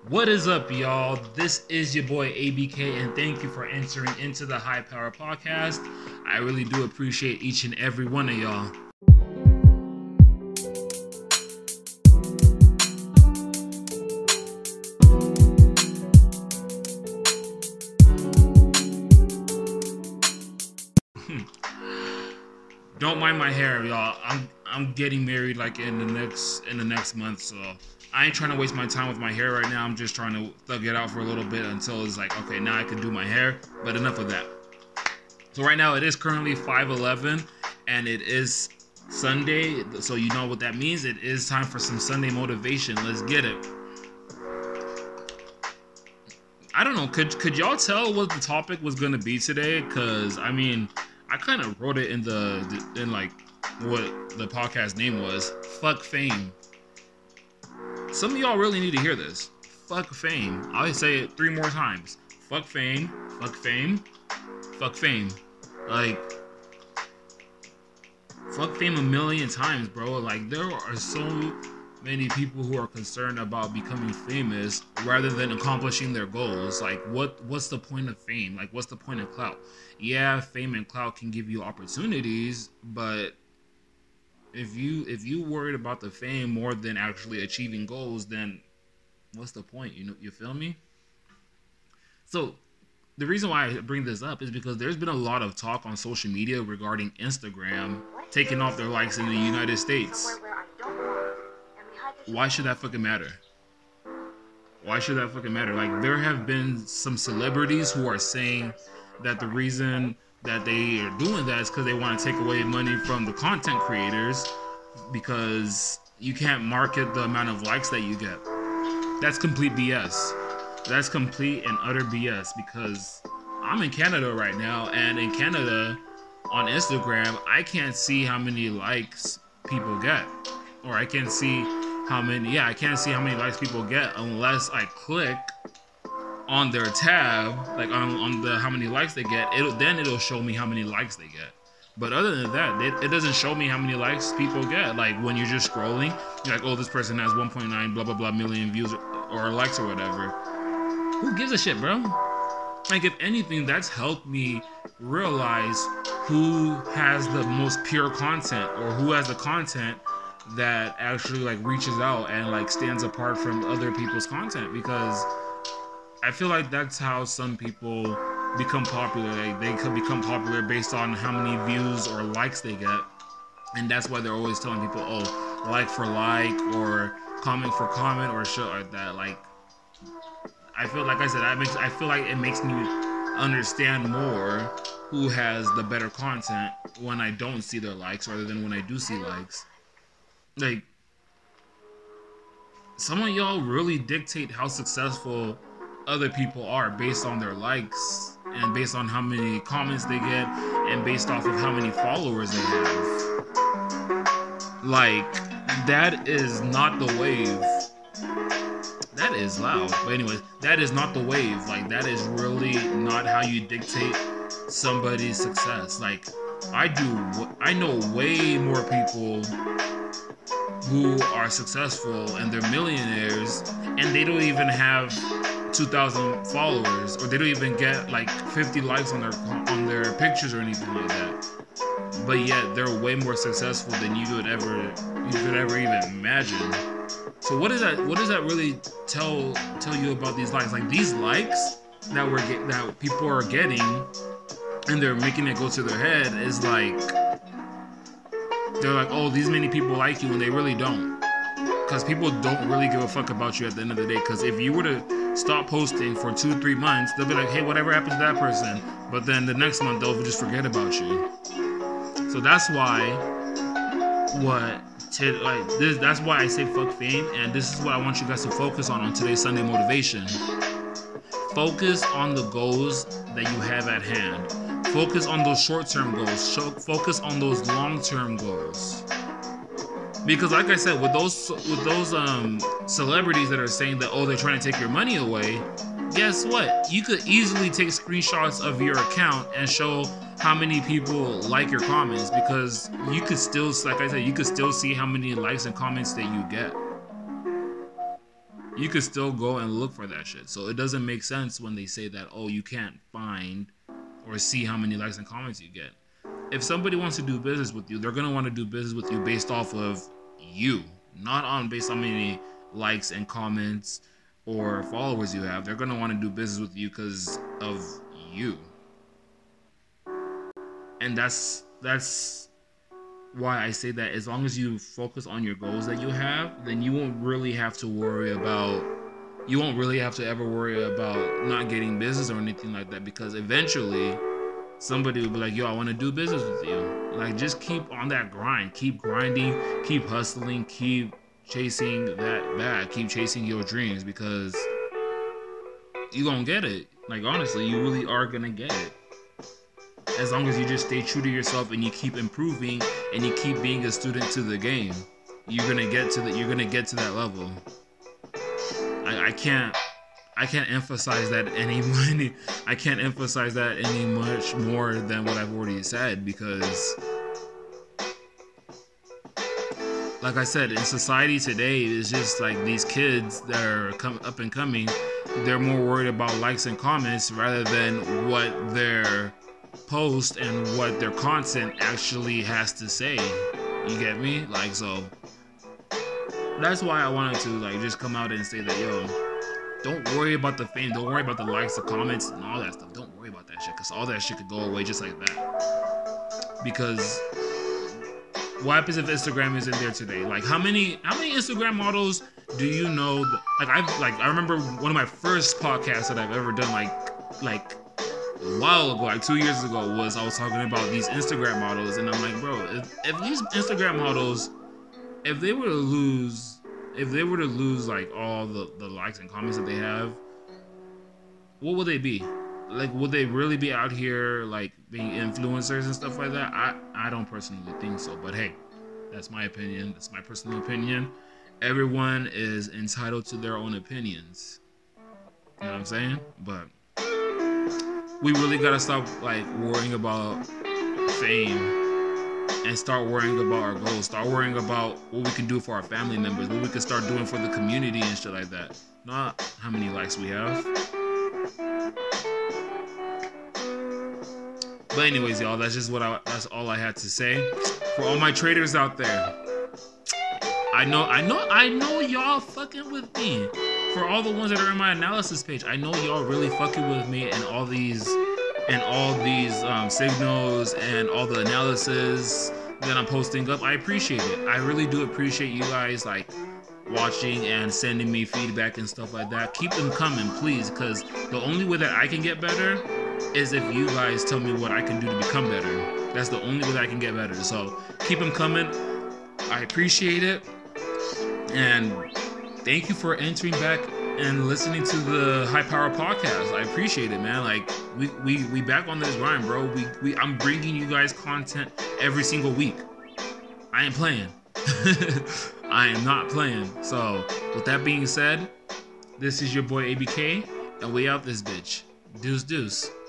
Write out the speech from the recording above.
What is up, y'all? This is your boy ABK, and thank you for entering into the High Power Podcast. I really do appreciate each and every one of y'all. Don't mind my hair, y'all. I'm getting married like in the next month, so I ain't trying to waste my time with my hair right now. I'm just trying to thug it out for a little bit until it's like, okay, now I can do my hair. But enough of that. So right now it is currently 5:11, and it is Sunday. So you know what that means. It is time for some Sunday motivation. Let's get it. I don't know. Could y'all tell what the topic was gonna be today? Cause I mean, I kind of wrote it in like what the podcast name was. Fuck fame. Some of y'all really need to hear this. Fuck fame. I'll say it 3 more times. Fuck fame. Fuck fame. Fuck fame. Like, fuck fame a million times, bro. Like, there are so many people who are concerned about becoming famous rather than accomplishing their goals. Like, what's the point of fame? Like, what's the point of clout? Yeah, fame and clout can give you opportunities, but if you worried about the fame more than actually achieving goals, then what's the point? You feel me? So the reason why I bring this up is because there's been a lot of talk on social media regarding Instagram taking off their likes in the United States. Why should that fucking matter? Why should that fucking matter? Like, there have been some celebrities who are saying that the reason that they are doing that is because they want to take away money from the content creators, because you can't market the amount of likes that you get. That's complete BS. That's complete and utter BS, because I'm in Canada right now, and in Canada on Instagram I can't see how many likes people get, or I can't see how many likes people get unless I click on their tab, like on the how many likes they get. It'll show me how many likes they get. But other than that, it doesn't show me how many likes people get. Like, when you're just scrolling, you're like, oh, this person has 1.9 blah blah blah million views or likes or whatever. Who gives a shit, bro? Like, if anything, that's helped me realize who has the most pure content, or who has the content that actually like reaches out and like stands apart from other people's content. Because I feel like that's how some people become popular. Like, they could become popular based on how many views or likes they get, and that's why they're always telling people, oh, like for like, or comment for comment, or shit like that. Like, I feel like I said, I feel like it makes me understand more who has the better content when I don't see their likes rather than when I do see likes. Like, some of y'all really dictate how successful other people are based on their likes, and based on how many comments they get, and based off of how many followers they have. Like, that is not the wave. That is loud. But anyways, that is not the wave. Like, that is really not how you dictate somebody's success. Like, I know way more people who are successful and they're millionaires, and they don't even have 2,000 followers, or they don't even get like 50 likes on their pictures or anything like that. But yet they're way more successful than you could ever even imagine. So what does that really tell you about these likes? Like, these likes that people are getting, and they're making it go to their head, is like, they're like, oh, these many people like you, and they really don't. Because people don't really give a fuck about you at the end of the day. Because if you were to stop posting for 2-3 months, they'll be like, hey, whatever happened to that person? But then the next month they'll just forget about you. So that's why that's why I say fuck fame, and this is what I want you guys to focus on today's Sunday motivation. Focus on the goals that you have at hand. Focus on those short-term goals. Focus on those long-term goals. Because, like I said, with those celebrities that are saying that, oh, they're trying to take your money away, guess what? You could easily take screenshots of your account and show how many people like your comments, because you could still, like I said, you could still see how many likes and comments that you get. you could still go and look for that shit. So it doesn't make sense when they say that, oh, you can't find or see how many likes and comments you get. If somebody wants to do business with you, they're gonna want to do business with you based off of you, not on based on how many likes and comments or followers you have. They're gonna want to do business with you because of you. And that's why I say that as long as you focus on your goals that you have, then you won't really have to ever worry about not getting business or anything like that, because eventually somebody will be like, yo, I want to do business with you. Like, just keep on that grind, keep grinding, keep hustling, keep chasing that bag, keep chasing your dreams, because you gonna get it. Like, honestly, you really are gonna get it. As long as you just stay true to yourself and you keep improving and you keep being a student to the game, you're gonna get to that level. I can't emphasize that any much more than what I've already said, because like I said, in society today, it's just like these kids that are up and coming, they're more worried about likes and comments rather than what their post and what their content actually has to say. You get me? Like, so that's why I wanted to like just come out and say that, yo, don't worry about the fame, don't worry about the likes, the comments, and all that stuff. Don't worry about that shit, because all that shit could go away just like that. Because what happens if Instagram isn't there today? Like, how many Instagram models do you know? I remember one of my first podcasts that I've ever done, like a while ago, like 2 years ago, I was talking about these Instagram models, and I'm like, bro, if these Instagram models, if they were to lose like all the likes and comments that they have, what would they be? Like, would they really be out here like being influencers and stuff like that? I don't personally think so, but hey, that's my opinion. That's my personal opinion. Everyone is entitled to their own opinions. You know what I'm saying? But we really gotta stop like worrying about fame and start worrying about our goals. Start worrying about what we can do for our family members, what we can start doing for the community and shit like that. Not how many likes we have. But anyways, y'all, that's all I had to say. For all my traders out there, I know y'all fucking with me. For all the ones that are in my analysis page, I know y'all really fucking with me and all these signals and all the analysis that I'm posting up. I appreciate it. I really do appreciate you guys like watching and sending me feedback and stuff like that. Keep them coming, please, because the only way that I can get better is if you guys tell me what I can do to become better. That's the only way that I can get better. So keep them coming. I appreciate it. And thank you for entering back and listening to the High Power Podcast. I appreciate it, man. Like, we back on this grind, bro. I'm bringing you guys content every single week. I ain't playing. I am not playing. So, with that being said, this is your boy ABK, and we out this bitch. Deuce.